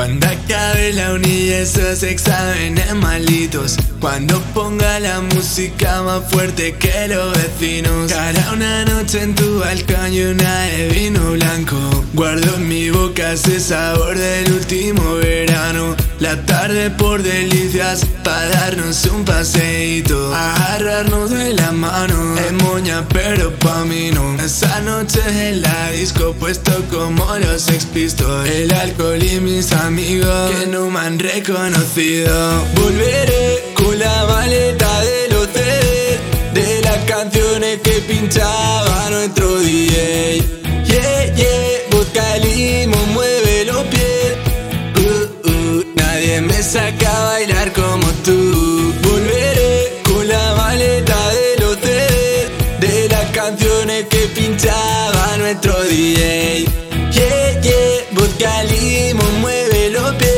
Cuando acabe la uni esos exámenes malitos, cuando ponga la música más fuerte que los vecinos, cara una noche en tu balcón y una de vino blanco. Guardo en mi boca ese sabor del último verano. La tarde por delicias pa' darnos un paseíto, agarrarnos de la mano. Es moña pero pa' mí no. Esa noche en la disco puesto como los Sex Pistols, el alcohol y mis amigos que no me han reconocido. Volveré con la maleta de los CDs, de las canciones que pinchaba nuestro DJ. Yeah, yeah, vodka limón, mueve los pies. Nadie me saca a bailar como tú. Volveré con la maleta de los CDs, de las canciones que pinchaba nuestro DJ. Yeah, yeah, vodka limón, mueve los pies.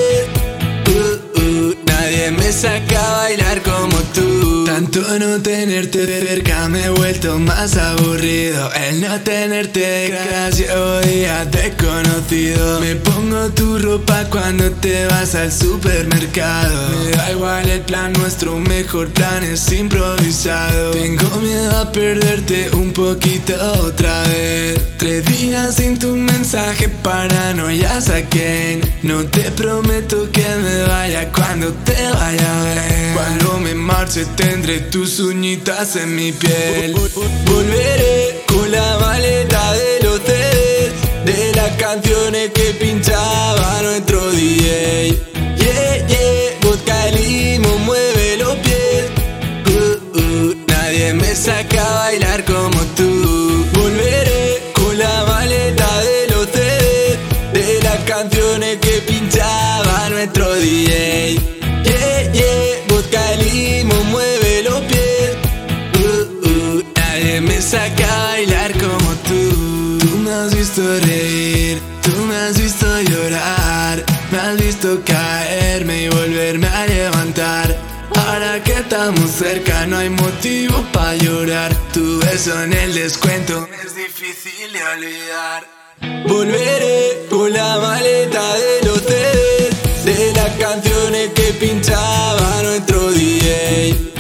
Nadie me saca a bailar como tú. Tanto no tenerte cerca me he vuelto más aburrido. El no tenerte casi día te he conocido. Me pongo tu ropa cuando te vas al supermercado. Me da igual el plan, nuestro mejor plan es improvisado. Tengo miedo a perderte un poquito otra vez. 3 días sin tu mensaje, paranoia saquen. No te prometo que me vaya cuando te vaya a ver. Cuando me marche tendré tus uñitas en mi piel. Volveré con la maleta de los CDs, de las canciones que pinchaba nuestro DJ. Yeah, yeah, vodka limón, mueve los pies. Nadie me saca a bailar como tú. Volveré con la maleta de los CDs, de las canciones que pinchaba nuestro DJ. Yeah, yeah, vodka limón, mueve los pies. Nadie me saca a bailar como tú. Tú me has visto reír, tú me has visto llorar, me has visto caerme y volverme a levantar. Ahora que estamos cerca no hay motivo para llorar. Tu beso en el descuento es difícil de olvidar. Volveré con la maleta de los CDs, de las canciones que pinchaba nuestro DJ.